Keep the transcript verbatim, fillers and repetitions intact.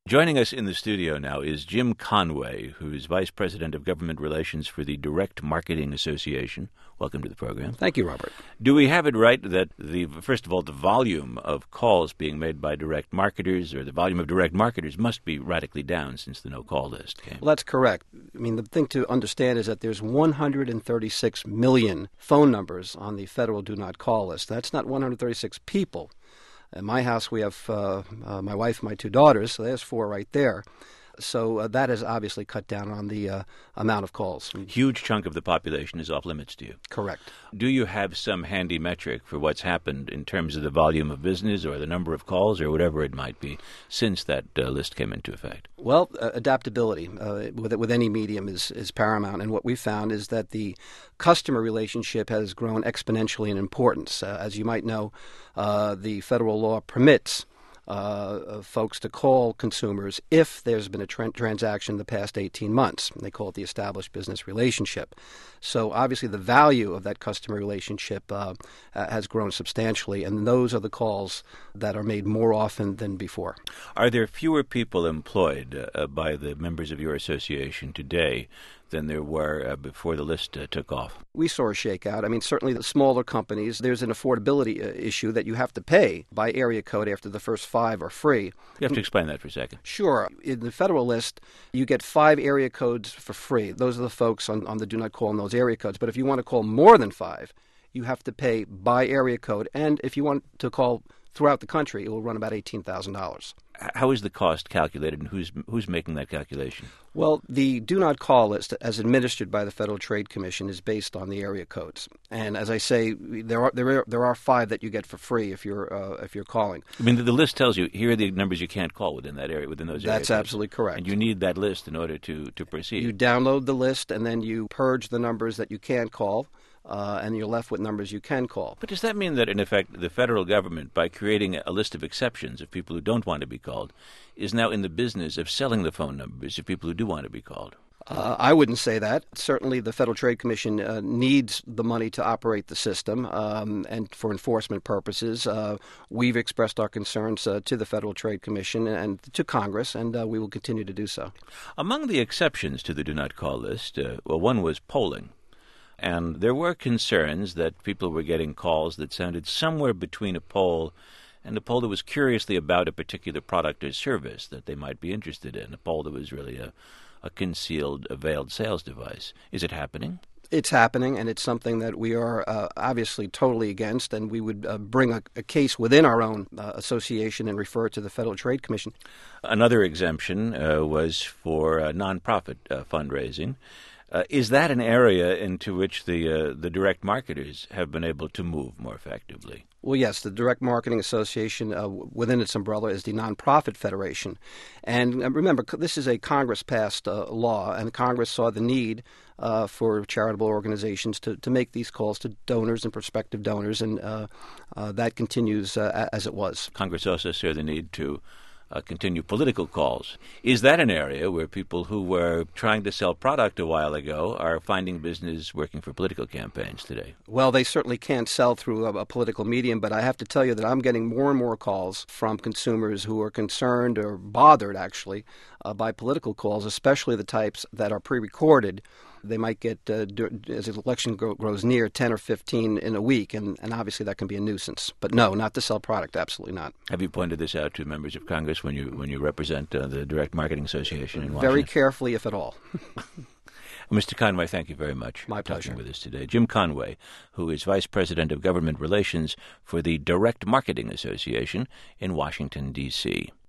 Joining us in the studio now is Jim Conway, who is Vice President of Government Relations for the Direct Marketing Association. Welcome to the program. Thank you, Robert. Do we have it right that, the first of all, the volume of calls being made by direct marketers or the volume of direct marketers must be radically down since the no-call list came? Well, that's correct. I mean, the thing to understand is that there's one hundred thirty-six million phone numbers on the federal do not call list. That's not one hundred thirty-six people. In my house, we have uh, uh, my wife and my two daughters, so there's four right there. So uh, that has obviously cut down on the uh, amount of calls. Huge chunk of the population is off limits to you. Correct. Do you have some handy metric for what's happened in terms of the volume of business or the number of calls or whatever it might be since that uh, list came into effect? Well, uh, adaptability uh, with with any medium is, is paramount. And what we found is that the customer relationship has grown exponentially in importance. Uh, as you might know, uh, the federal law permits Uh, folks to call consumers if there's been a tra- transaction in the past eighteen months. They call it the established business relationship. So obviously the value of that customer relationship uh, uh, has grown substantially, and those are the calls that are made more often than before. Are there fewer people employed uh, by the members of your association today than there were uh, before the list uh, took off? We saw a shakeout. I mean, certainly the smaller companies, there's an affordability uh, issue that you have to pay by area code after the first five are free. You have to explain that for a second. Sure. In the federal list, you get five area codes for free. Those are the folks on, on the do not call in those area codes. But if you want to call more than five, you have to pay by area code. And if you want to call throughout the country, it will run about eighteen thousand dollars. How is the cost calculated, and who's who's making that calculation? Well, the do not call list, as administered by the Federal Trade Commission, is based on the area codes. And as I say, there are there are, there are five that you get for free if you're uh, if you're calling. I mean, the, the list tells you here are the numbers you can't call within that area, within those areas. That's absolutely correct. And you need that list in order to to proceed. You download the list, and then you purge the numbers that you can't call. Uh, and you're left with numbers you can call. But does that mean that, in effect, the federal government, by creating a list of exceptions of people who don't want to be called, is now in the business of selling the phone numbers of people who do want to be called? Uh, I wouldn't say that. Certainly the Federal Trade Commission uh, needs the money to operate the system, um, and for enforcement purposes. Uh, we've expressed our concerns uh, to the Federal Trade Commission and to Congress, and uh, we will continue to do so. Among the exceptions to the do not call list, uh, well, one was polling. And there were concerns that people were getting calls that sounded somewhere between a poll and a poll that was curiously about a particular product or service that they might be interested in, a poll that was really a, a concealed, a veiled sales device. Is it happening? It's happening, and it's something that we are uh, obviously totally against, and we would uh, bring a, a case within our own uh, association and refer it to the Federal Trade Commission. Another exemption uh, was for uh, nonprofit uh, fundraising. Uh, is that an area into which the uh, the direct marketers have been able to move more effectively? Well, yes, the Direct Marketing Association, uh, within its umbrella, is the Nonprofit Federation. And uh, remember, this is a Congress-passed uh, law, and Congress saw the need uh, for charitable organizations to, to make these calls to donors and prospective donors, and uh, uh, that continues uh, as it was. Congress also saw the need to Uh, continue political calls. Is that an area where people who were trying to sell product a while ago are finding business working for political campaigns today? Well, they certainly can't sell through a, a political medium, but I have to tell you that I'm getting more and more calls from consumers who are concerned or bothered, actually, uh, by political calls, especially the types that are pre-recorded. They might get, uh, d- as the election go- grows near, ten or fifteen in a week, and, and obviously that can be a nuisance. But no, not to sell product, absolutely not. Have you pointed this out to members of Congress when you when you represent uh, the Direct Marketing Association in Washington? Very carefully, if at all. Mister Conway, thank you very much My for pleasure. talking with us today. Jim Conway, who is Vice President of Government Relations for the Direct Marketing Association in Washington, D C